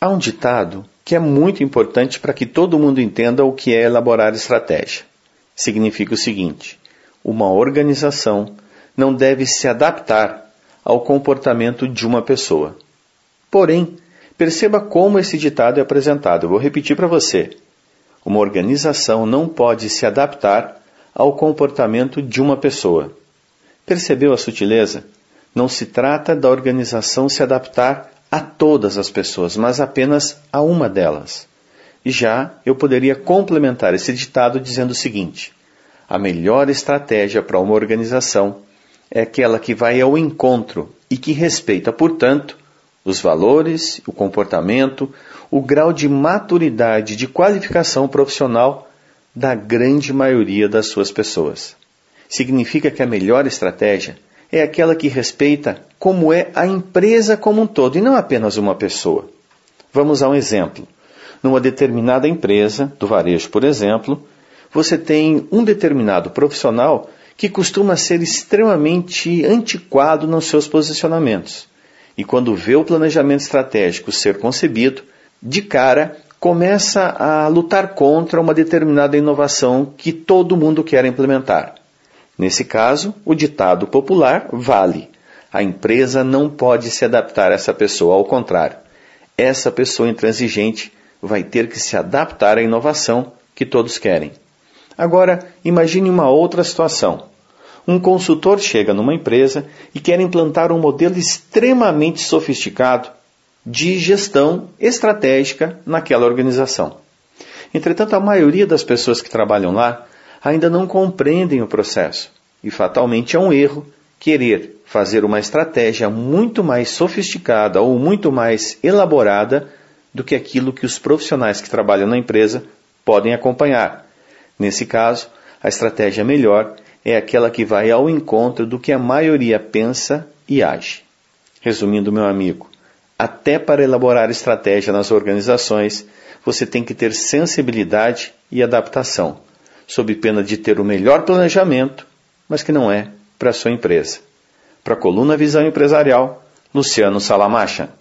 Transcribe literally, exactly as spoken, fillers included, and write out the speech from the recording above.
Há um ditado que é muito importante para que todo mundo entenda o que é elaborar estratégia. Significa o seguinte: uma organização não deve se adaptar ao comportamento de uma pessoa. Porém, perceba como esse ditado é apresentado. Eu vou repetir para você. Uma organização não pode se adaptar ao comportamento de uma pessoa. Percebeu a sutileza? Não se trata da organização se adaptar a todas as pessoas, mas apenas a uma delas. E já eu poderia complementar esse ditado dizendo o seguinte: a melhor estratégia para uma organização é aquela que vai ao encontro e que respeita, portanto, os valores, o comportamento, o grau de maturidade, de qualificação profissional da grande maioria das suas pessoas. Significa que a melhor estratégia é aquela que respeita como é a empresa como um todo, e não apenas uma pessoa. Vamos a um exemplo. Numa determinada empresa, do varejo, por exemplo, você tem um determinado profissional que costuma ser extremamente antiquado nos seus posicionamentos. E quando vê o planejamento estratégico ser concebido, de cara começa a lutar contra uma determinada inovação que todo mundo quer implementar. Nesse caso, o ditado popular vale. A empresa não pode se adaptar a essa pessoa, ao contrário. Essa pessoa intransigente vai ter que se adaptar à inovação que todos querem. Agora, imagine uma outra situação. Um consultor chega numa empresa e quer implantar um modelo extremamente sofisticado de gestão estratégica naquela organização. Entretanto, a maioria das pessoas que trabalham lá ainda não compreendem o processo. E fatalmente é um erro querer fazer uma estratégia muito mais sofisticada ou muito mais elaborada do que aquilo que os profissionais que trabalham na empresa podem acompanhar. Nesse caso, a estratégia melhor é aquela que vai ao encontro do que a maioria pensa e age. Resumindo, meu amigo, até para elaborar estratégia nas organizações, você tem que ter sensibilidade e adaptação, sob pena de ter o melhor planejamento, mas que não é para a sua empresa. Para a coluna Visão Empresarial, Luciano Salamacha.